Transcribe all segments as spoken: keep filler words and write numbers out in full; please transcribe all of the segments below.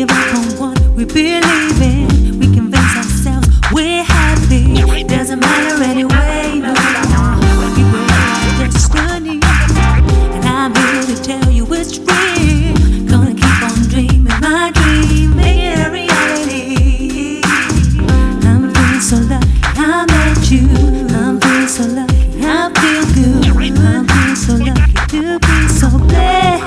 give up on what we believe in. We convince ourselves we're happy. Doesn't matter anyway, no. We will our destiny, and I'm here to tell you it's real. Gonna keep on dreaming my dream, make it a reality. I'm feeling so lucky I met you. I'm feeling so lucky I feel good. I'm feeling so lucky to be so blessed.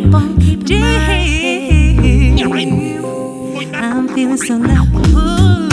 I'm feeling so lucky. Ooh.